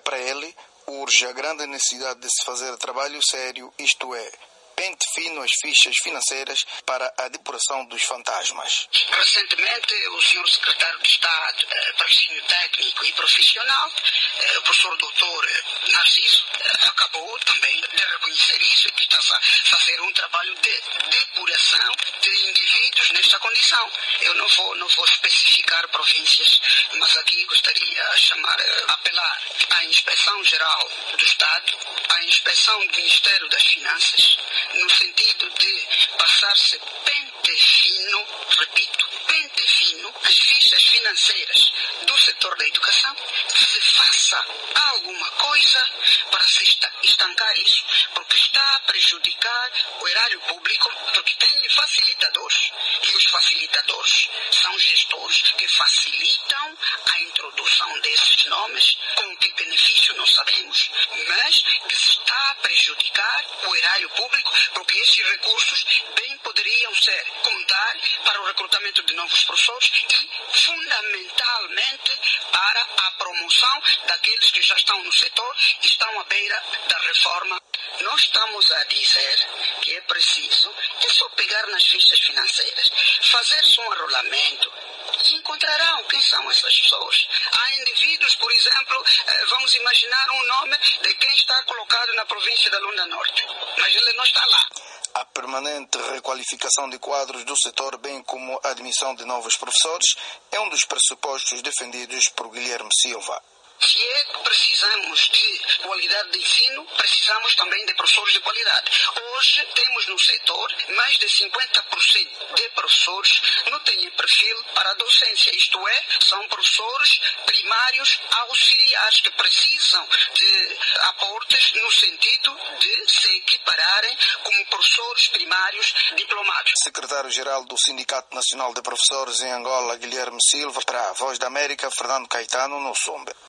Para ele, urge a grande necessidade de se fazer trabalho sério, isto é, pente fino as fichas financeiras para a depuração dos fantasmas. Recentemente, o senhor secretário de Estado, patrocínio técnico e profissional, o professor doutor Narciso, acabou também de reconhecer isso e que está a fazer um trabalho de depuração de indivíduos nesta condição. Eu não vou especificar províncias, mas aqui gostaria de apelar à Inspeção Geral do Estado, à Inspeção do Ministério das Finanças, no sentido de passar-se pente fino, repito, pente fino, as fichas financeiras do setor da educação, que se faça alguma coisa para se estancar isso, porque está a prejudicar o erário público, porque tem facilitadores, e os facilitadores são gestores que facilitam a introdução desses nomes, com que benefício não sabemos, mas que se está a prejudicar o erário público, porque esses recursos bem poderiam ser contar para o recrutamento de novos professores e, fundamentalmente, para a promoção daqueles que já estão no setor e estão à beira da reforma. Nós estamos a dizer que é preciso só pegar nas fichas financeiras, fazer-se um arrolamento e encontrarão quem são essas pessoas. Há indivíduos, por exemplo, vamos imaginar um nome de quem está colocado na província da Lunda Norte, mas ele não está lá. A permanente requalificação de quadros do setor, bem como a admissão de novos professores, é um dos pressupostos defendidos por Guilherme Silva. Se é que precisamos de qualidade de ensino, precisamos também de professores de qualidade. Hoje temos no setor mais de 50% de professores que não têm perfil para a docência, isto é, são professores primários auxiliares que precisam de aportes no sentido de se equipararem como professores primários diplomados. Secretário-Geral do Sindicato Nacional de Professores em Angola, Guilherme Silva, para a Voz da América, Fernando Caetano, no Sumbe.